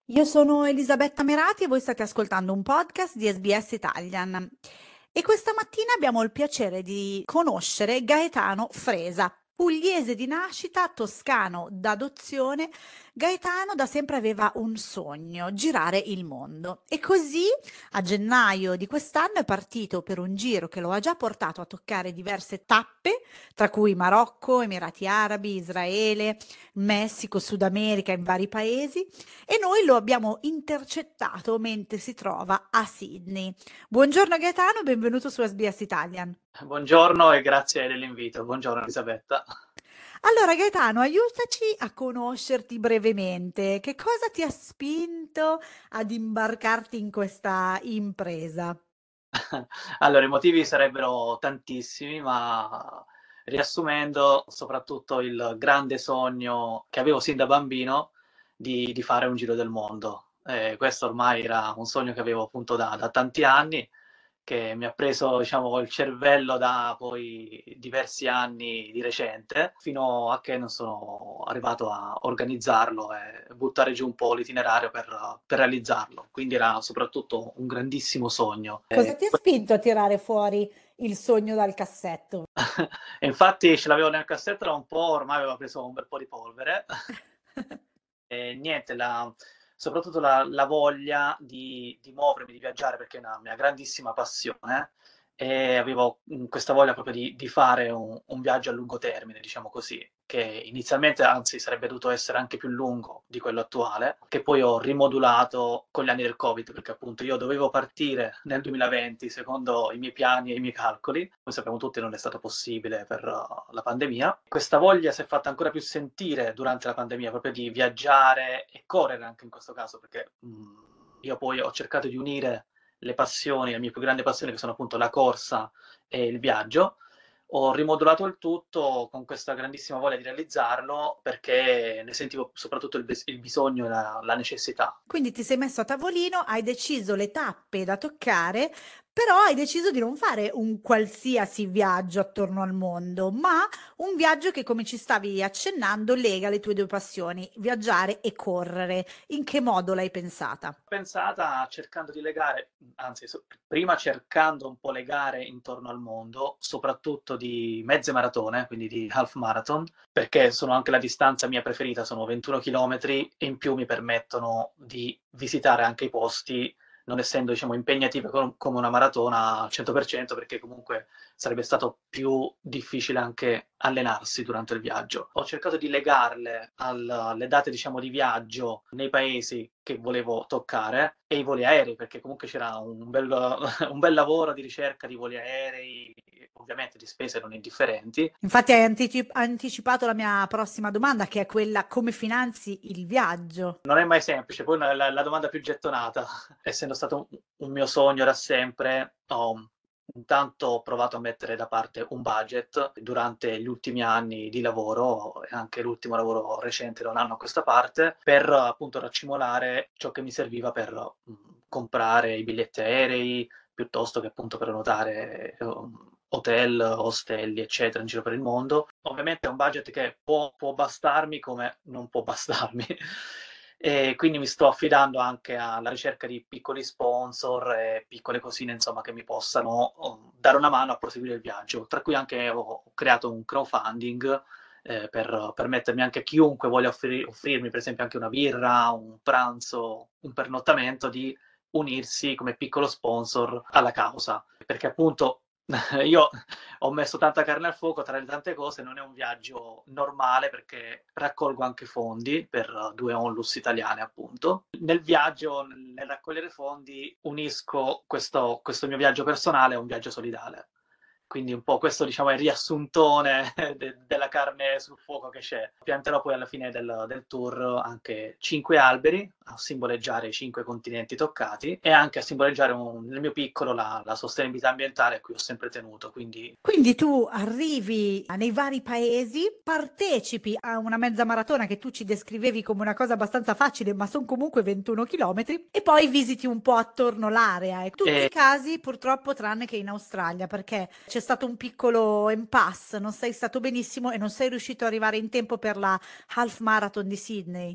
Io sono Elisabetta Merati e voi state ascoltando un podcast di SBS Italian. E questa mattina abbiamo il piacere di conoscere Gaetano Fresa, pugliese di nascita, toscano d'adozione. Gaetano da sempre aveva un sogno, girare il mondo. E così a gennaio di quest'anno è partito per un giro che lo ha già portato a toccare diverse tappe, tra cui Marocco, Emirati Arabi, Israele, Messico, Sud America, in vari paesi e noi lo abbiamo intercettato mentre si trova a Sydney. Buongiorno Gaetano, benvenuto su SBS Italian. Buongiorno e grazie dell'invito. Buongiorno Elisabetta. Allora Gaetano, aiutaci a conoscerti brevemente. Che cosa ti ha spinto ad imbarcarti in questa impresa? Allora, i motivi sarebbero tantissimi, ma riassumendo, soprattutto il grande sogno che avevo sin da bambino di fare un giro del mondo. Questo ormai era un sogno che avevo appunto da tanti anni, che mi ha preso, diciamo, il cervello da poi diversi anni di recente, fino a che non sono arrivato a organizzarlo e buttare giù un po' l'itinerario per realizzarlo. Quindi era soprattutto un grandissimo sogno. Cosa ti ha spinto a tirare fuori il sogno dal cassetto? E infatti ce l'avevo nel cassetto da un po', ormai aveva preso un bel po' di polvere. E niente, soprattutto la voglia di muovermi, di viaggiare, perché è una mia grandissima passione, e avevo questa voglia proprio di fare un viaggio a lungo termine, diciamo così, che inizialmente anzi sarebbe dovuto essere anche più lungo di quello attuale, che poi ho rimodulato con gli anni del Covid, perché appunto io dovevo partire nel 2020 secondo i miei piani e i miei calcoli, come sappiamo tutti non è stato possibile per la pandemia. Questa voglia si è fatta ancora più sentire durante la pandemia, proprio di viaggiare e correre anche in questo caso, perché io poi ho cercato di unire le passioni, le mie più grandi passioni, che sono appunto la corsa e il viaggio. Ho rimodulato il tutto con questa grandissima voglia di realizzarlo, perché ne sentivo soprattutto il bisogno e la necessità. Quindi ti sei messo a tavolino, hai deciso le tappe da toccare, però hai deciso di non fare un qualsiasi viaggio attorno al mondo, ma un viaggio che, come ci stavi accennando, lega le tue due passioni, viaggiare e correre. In che modo l'hai pensata? Pensata cercando di legare, anzi, prima cercando un po' legare intorno al mondo, soprattutto di mezze maratone, quindi di half marathon, perché sono anche la distanza mia preferita, sono 21 chilometri e in più mi permettono di visitare anche i posti, non essendo, diciamo, impegnative come una maratona al 100%, perché comunque sarebbe stato più difficile anche allenarsi durante il viaggio. Ho cercato di legarle alle date, diciamo, di viaggio nei paesi che volevo toccare e i voli aerei, perché comunque c'era un bel, un bel lavoro di ricerca di voli aerei, ovviamente di spese non indifferenti. Infatti hai anticipato la mia prossima domanda, che è quella: come finanzi il viaggio? Non è mai semplice, poi la domanda più gettonata, essendo stato un mio sogno da sempre, ho intanto provato a mettere da parte un budget durante gli ultimi anni di lavoro e anche l'ultimo lavoro recente da un anno a questa parte, per appunto raccimolare ciò che mi serviva per comprare i biglietti aerei, piuttosto che appunto prenotare hotel, ostelli, eccetera, in giro per il mondo. Ovviamente è un budget che può bastarmi come non può bastarmi. E quindi mi sto affidando anche alla ricerca di piccoli sponsor e piccole cosine, insomma, che mi possano dare una mano a proseguire il viaggio. Tra cui anche ho creato un crowdfunding per permettermi anche a chiunque voglia offrirmi, per esempio, anche una birra, un pranzo, un pernottamento, di unirsi come piccolo sponsor alla causa. Perché appunto io ho messo tanta carne al fuoco, tra le tante cose non è un viaggio normale, perché raccolgo anche fondi per due onlus italiane, appunto. Nel viaggio, nel raccogliere fondi, unisco questo mio viaggio personale a un viaggio solidale. Quindi un po' questo, diciamo, è il riassuntone della carne sul fuoco che c'è. Pianterò poi alla fine del tour anche 5 alberi a simboleggiare i 5 continenti toccati, e anche a simboleggiare nel mio piccolo la sostenibilità ambientale a cui ho sempre tenuto. Quindi Quindi tu arrivi nei vari paesi, partecipi a una mezza maratona che tu ci descrivevi come una cosa abbastanza facile, ma sono comunque 21 chilometri, e poi visiti un po' attorno l'area. In tutti i eh, casi, purtroppo, tranne che in Australia, perché c'è stato un piccolo impasse, non sei stato benissimo e non sei riuscito ad arrivare in tempo per la half marathon di Sydney.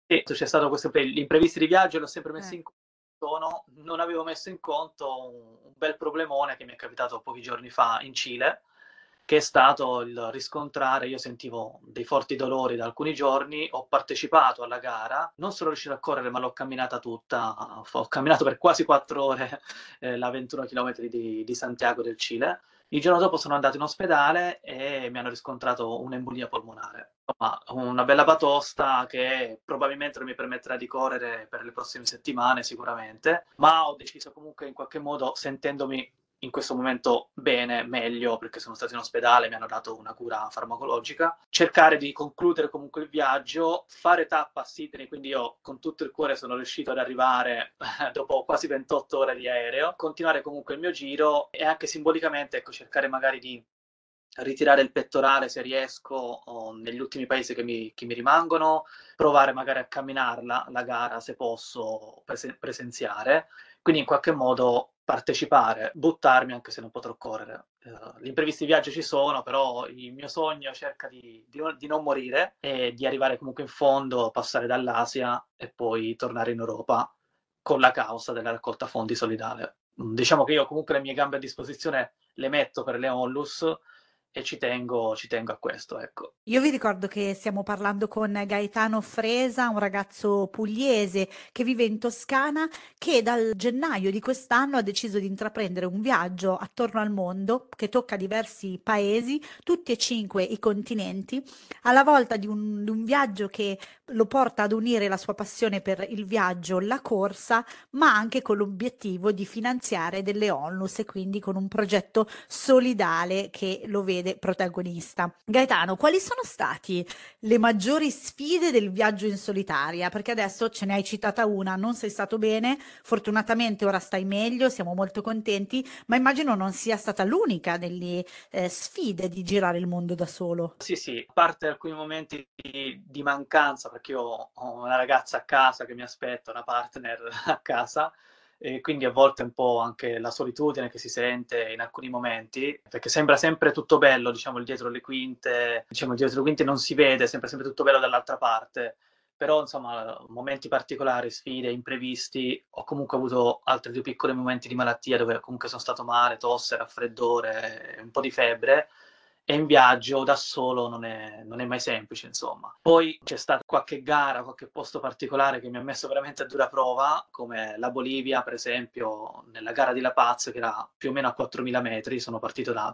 Sì, c'è stato questo, gli imprevisti di viaggio l'ho sempre messo in conto, non avevo messo in conto un bel problemone che mi è capitato pochi giorni fa in Cile, che è stato il riscontrare, io sentivo dei forti dolori da alcuni giorni, ho partecipato alla gara, non sono riuscito a correre ma l'ho camminata tutta, ho camminato per quasi 4 ore la 21 km di Santiago del Cile. Il giorno dopo sono andato in ospedale e mi hanno riscontrato un'embolia polmonare. Insomma, una bella batosta che probabilmente non mi permetterà di correre per le prossime settimane sicuramente, ma ho deciso comunque in qualche modo, sentendomi in questo momento bene, meglio, perché sono stato in ospedale, mi hanno dato una cura farmacologica, cercare di concludere comunque il viaggio, fare tappa a Sydney, quindi io con tutto il cuore sono riuscito ad arrivare dopo quasi 28 ore di aereo, continuare comunque il mio giro e anche simbolicamente, ecco, cercare magari di ritirare il pettorale se riesco negli ultimi paesi che mi rimangono, provare magari a camminarla la gara se posso presenziare, quindi in qualche modo partecipare, buttarmi anche se non potrò correre. Gli imprevisti di viaggio ci sono, però il mio sogno cerca di non morire e di arrivare comunque in fondo, passare dall'Asia e poi tornare in Europa con la causa della raccolta fondi solidale. Diciamo che io comunque le mie gambe a disposizione le metto per le onlus e ci tengo a questo, ecco. Io vi ricordo che stiamo parlando con Gaetano Fresa, un ragazzo pugliese che vive in Toscana, che dal gennaio di quest'anno ha deciso di intraprendere un viaggio attorno al mondo che tocca diversi paesi, tutti e 5 i continenti, alla volta di un viaggio che lo porta ad unire la sua passione per il viaggio, la corsa, ma anche con l'obiettivo di finanziare delle onlus e quindi con un progetto solidale che lo vede protagonista. Gaetano, quali sono stati le maggiori sfide del viaggio in solitaria? Perché adesso ce ne hai citata una, non sei stato bene, fortunatamente ora stai meglio, siamo molto contenti, ma immagino non sia stata l'unica delle sfide di girare il mondo da solo. Sì, sì, a parte alcuni momenti di mancanza, perché io ho una ragazza a casa che mi aspetta, una partner a casa, e quindi a volte un po' anche la solitudine che si sente in alcuni momenti, perché sembra sempre tutto bello, diciamo, il dietro le quinte, diciamo, il dietro le quinte non si vede, sembra sempre tutto bello dall'altra parte, però insomma, momenti particolari, sfide, imprevisti, ho comunque avuto altri 2 piccoli momenti di malattia dove comunque sono stato male, tosse, raffreddore, un po' di febbre, e in viaggio da solo non è mai semplice, insomma. Poi c'è stata qualche gara, qualche posto particolare che mi ha messo veramente a dura prova, come la Bolivia, per esempio, nella gara di La Paz, che era più o meno a 4.000 metri, sono partito da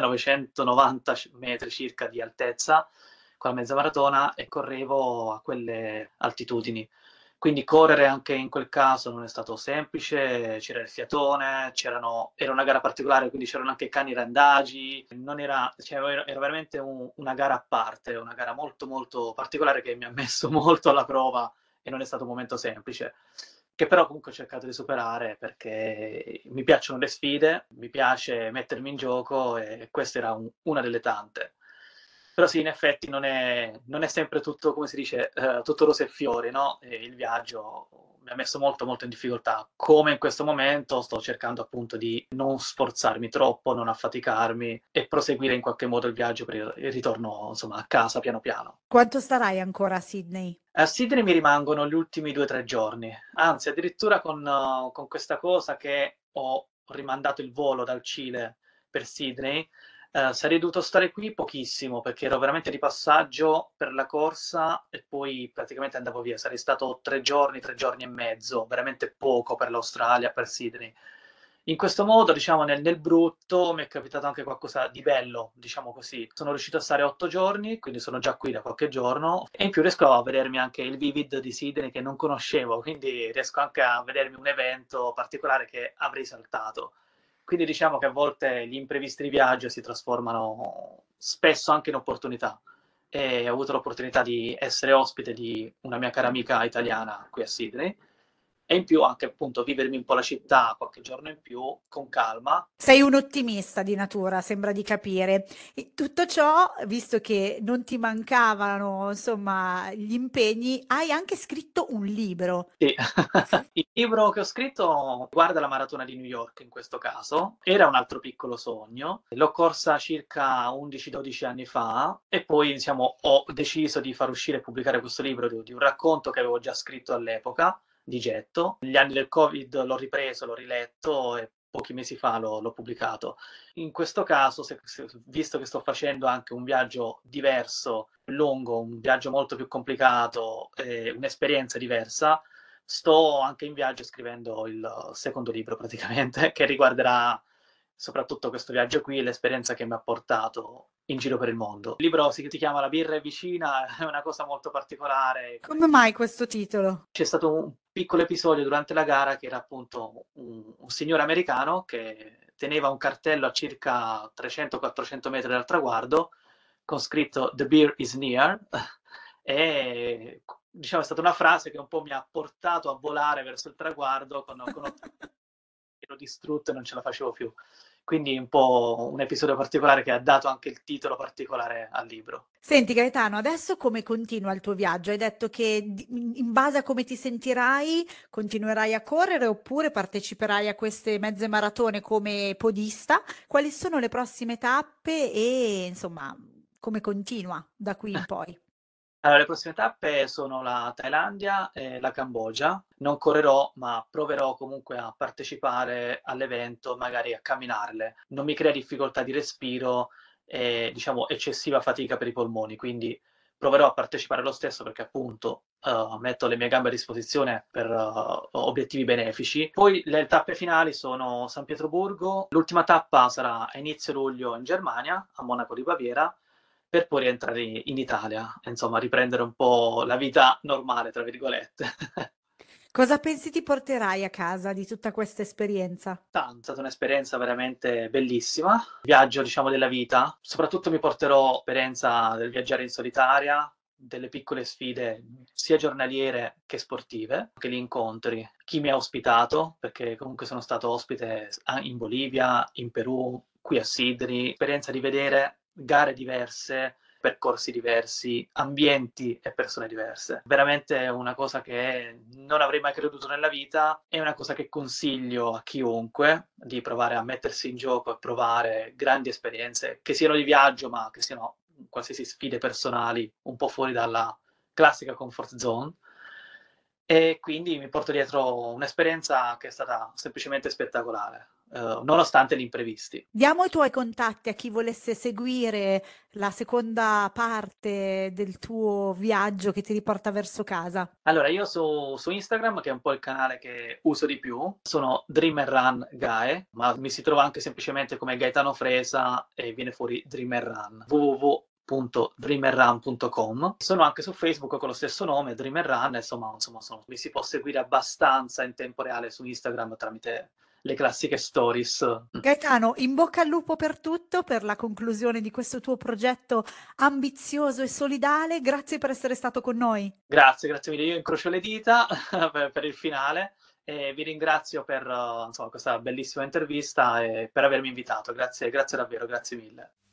3.990 metri circa di altezza con la mezza maratona e correvo a quelle altitudini. Quindi correre anche in quel caso non è stato semplice, c'era il fiatone, era una gara particolare, quindi c'erano anche cani randagi, non era, cioè, era veramente una gara a parte, una gara molto molto particolare che mi ha messo molto alla prova e non è stato un momento semplice, che però comunque ho cercato di superare perché mi piacciono le sfide, mi piace mettermi in gioco e questa era una delle tante. Però sì, in effetti non è sempre tutto, come si dice, tutto rose e fiori, no? E il viaggio mi ha messo molto molto in difficoltà. Come in questo momento sto cercando appunto di non sforzarmi troppo, non affaticarmi e proseguire in qualche modo il viaggio per il ritorno, insomma, a casa piano piano. Quanto starai ancora a Sydney? A Sydney mi rimangono gli ultimi 2 o 3 giorni, anzi addirittura con questa cosa che ho rimandato il volo dal Cile per Sydney, sarei dovuto stare qui pochissimo perché ero veramente di passaggio per la corsa e poi praticamente andavo via. Sarei stato 3 giorni, 3 giorni e mezzo, veramente poco per l'Australia, per Sydney. In questo modo, diciamo, nel brutto mi è capitato anche qualcosa di bello, diciamo così. Sono riuscito a stare 8 giorni, quindi sono già qui da qualche giorno, e in più riesco a vedermi anche il Vivid di Sydney che non conoscevo, quindi riesco anche a vedermi un evento particolare che avrei saltato. Quindi diciamo che a volte gli imprevisti di viaggio si trasformano spesso anche in opportunità. E ho avuto l'opportunità di essere ospite di una mia cara amica italiana qui a Sydney e in più anche appunto vivermi un po' la città qualche giorno in più con calma. Sei un ottimista di natura, sembra di capire. E tutto ciò, visto che non ti mancavano, insomma, gli impegni, hai anche scritto un libro. Sì. Il libro che ho scritto riguarda la maratona di New York in questo caso, era un altro piccolo sogno, l'ho corsa circa 11-12 anni fa e poi diciamo ho deciso di far uscire e pubblicare questo libro di un racconto che avevo già scritto all'epoca, di getto. Negli anni del Covid l'ho ripreso, l'ho riletto e pochi mesi fa l'ho pubblicato. In questo caso, visto che sto facendo anche un viaggio diverso, lungo, un viaggio molto più complicato, un'esperienza diversa, sto anche in viaggio scrivendo il secondo libro praticamente, che riguarderà soprattutto questo viaggio qui e l'esperienza che mi ha portato in giro per il mondo. Il libro si chiama La birra è vicina, è una cosa molto particolare. Come mai questo titolo? C'è stato un piccolo episodio durante la gara che era appunto un signore americano che teneva un cartello a circa 300-400 metri dal traguardo con scritto "The beer is near" e diciamo è stata una frase che un po' mi ha portato a volare verso il traguardo ero distrutto e non ce la facevo più. Quindi un po' un episodio particolare che ha dato anche il titolo particolare al libro. Senti Gaetano, adesso come continua il tuo viaggio? Hai detto che in base a come ti sentirai continuerai a correre oppure parteciperai a queste mezze maratone come podista? Quali sono le prossime tappe e insomma come continua da qui in poi? Allora, le prossime tappe sono la Thailandia e la Cambogia. Non correrò, ma proverò comunque a partecipare all'evento, magari a camminarle. Non mi crea difficoltà di respiro e, diciamo, eccessiva fatica per i polmoni, quindi proverò a partecipare lo stesso perché appunto metto le mie gambe a disposizione per obiettivi benefici. Poi le tappe finali sono San Pietroburgo, l'ultima tappa sarà a inizio luglio in Germania, a Monaco di Baviera, per poi rientrare in Italia, insomma, riprendere un po' la vita normale, tra virgolette. Cosa pensi ti porterai a casa di tutta questa esperienza? È stata un'esperienza veramente bellissima, viaggio, diciamo, della vita. Soprattutto mi porterò l'esperienza del viaggiare in solitaria, delle piccole sfide sia giornaliere che sportive, anche gli incontri, chi mi ha ospitato, perché comunque sono stato ospite in Bolivia, in Perù, qui a Sydney, esperienza di vedere gare diverse, percorsi diversi, ambienti e persone diverse. Veramente una cosa che non avrei mai creduto nella vita, è una cosa che consiglio a chiunque di provare a mettersi in gioco e provare grandi esperienze, che siano di viaggio, ma che siano qualsiasi sfide personali, un po' fuori dalla classica comfort zone. E quindi mi porto dietro un'esperienza che è stata semplicemente spettacolare, nonostante gli imprevisti. Diamo i tuoi contatti a chi volesse seguire la seconda parte del tuo viaggio che ti riporta verso casa. Allora, io su Instagram, che è un po' il canale che uso di più, sono Dream and Run Gae, ma mi si trova anche semplicemente come Gaetano Fresa e viene fuori Dream and Run, www.dreamerun.com. Sono anche su Facebook con lo stesso nome, Dream and Run, insomma mi si può seguire abbastanza in tempo reale su Instagram tramite le classiche stories. Gaetano, in bocca al lupo per tutto, per la conclusione di questo tuo progetto ambizioso e solidale. Grazie per essere stato con noi. Grazie mille. Io incrocio le dita per il finale e vi ringrazio per insomma, questa bellissima intervista e per avermi invitato. Grazie davvero, grazie mille.